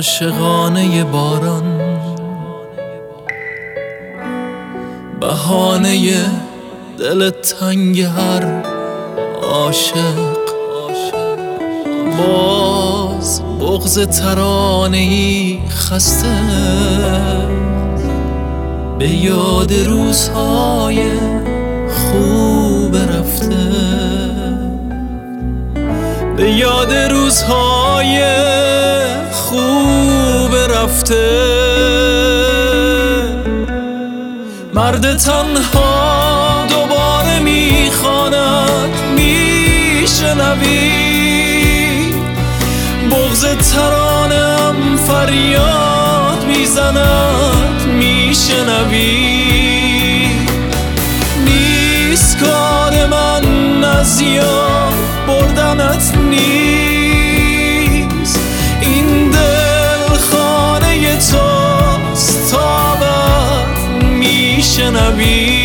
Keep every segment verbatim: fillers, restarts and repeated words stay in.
عاشقانه باران، بهانه دل تنگ هر عاشق. باز بغض ترانه‌ای خسته به یاد روزهای خوب رفته، به یاد روزهای خوب رفته. مرد تنها دوباره میخواند، میشنوی بغض ترانه‌ام فریاد میزند، میشنوی. نیست کار من از یاد بردنت نیست، این دل خانه توست تا ابد، میشنوی.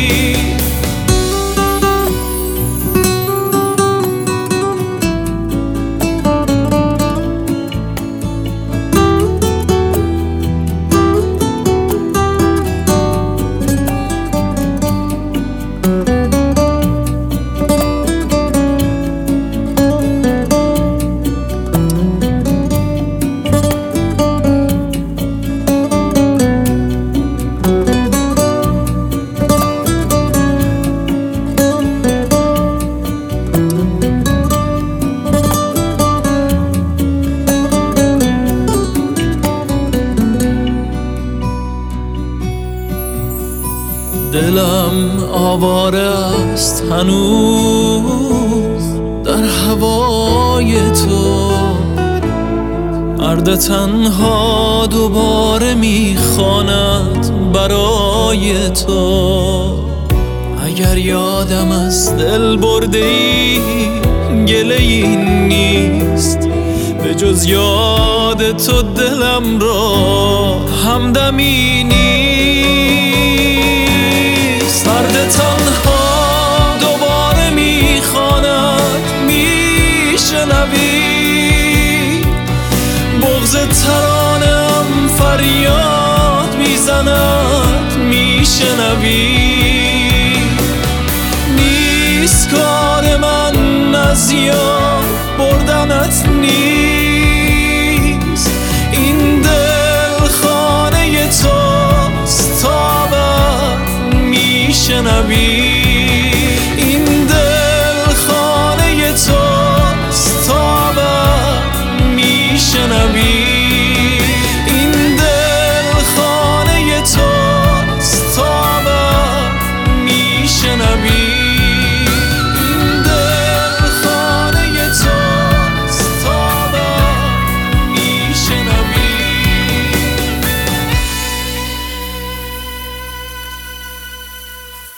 دلم آواره است هنوز در هوای تو، مرد تنها دوباره میخواند برای تو. اگر یادم از دل برده ای گله ای نیست، به جز یاد تو دلم را همدمی نیست. مرد تنها دوباره میخواند، میشنوی بغض ترانه‌ام فریاد میزند، میشنوی. نیست کار من از یاد بردنت نیست، این دل خانه توست تا ابد، میشنوی. این دل خانه توست تا ابد، میشنوی. این دل خانه توست تا ابد، میشنوی.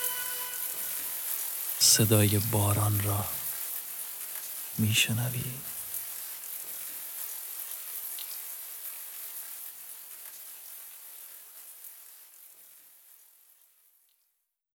صدای باران را میشنوی؟